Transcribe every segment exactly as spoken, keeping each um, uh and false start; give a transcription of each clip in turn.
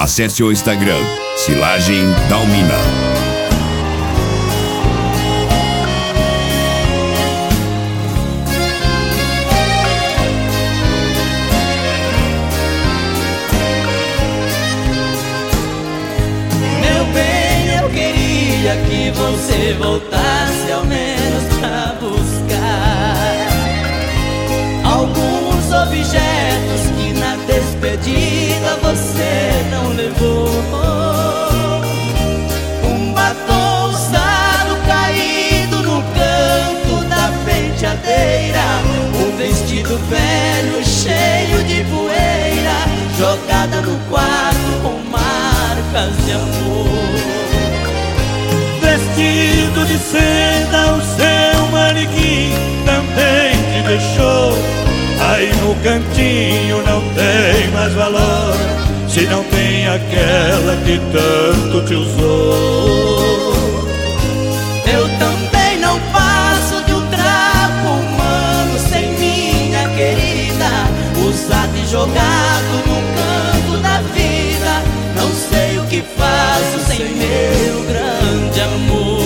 Acesse o Instagram Silagem Dalmina. Que você voltasse ao menos pra buscar alguns objetos que na despedida você não levou. Um batom usado caído no canto da penteadeira, um vestido velho cheio de poeira jogada no quarto com marcas de amor. Vestido de seda, o seu manequim também te deixou. Aí no cantinho não tem mais valor, se não tem aquela que tanto te usou. Eu também não passo de um trapo humano sem minha querida, usado e jogado num canto da vida. Não sei o que faço sem meu grande amor.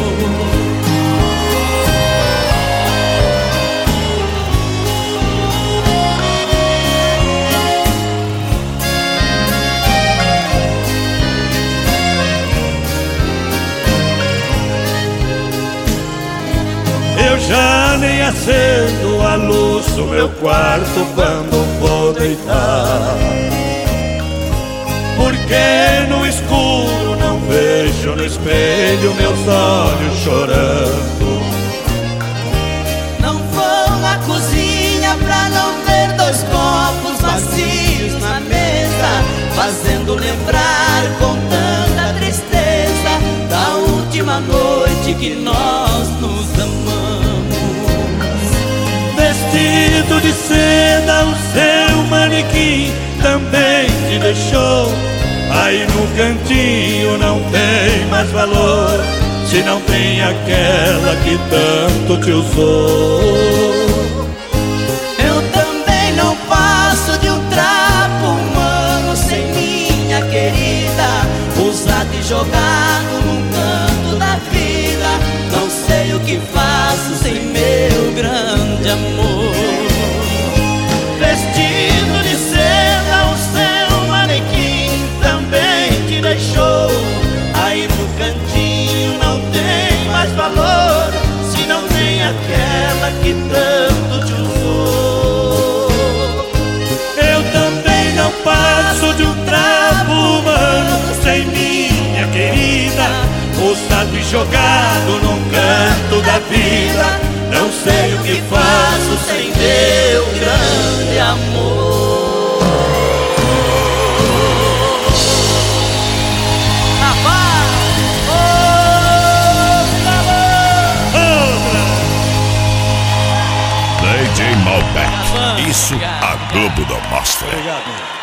Eu já nem acendo a luz do meu quarto quando vou deitar, porque no escuro não vejo no espelho meus olhos chorando. Não vou à cozinha pra não ver dois copos vazios na mesa, fazendo lembrar com tanta tristeza da última noite que nós nos amamos. Vestido de seda, o seu manequim também te deixou. Aí no cantinho não tem mais valor, se não tem aquela que tanto te usou. Eu também não passo de um trapo humano sem minha querida, usado e jogado num canto da vida. Não sei o que faço sem meu grande amor. Vestido de seda, o seu manequim também te deixou. Aí no cantinho não tem mais valor, se não tem aquela que tanto te usou. Eu também não passo de um trapo humano sem minha querida, usado e jogado num canto da vida. Não sei o que faço sem meu grande amor. D J Malbec, isso a Globo não mostra. Obrigado.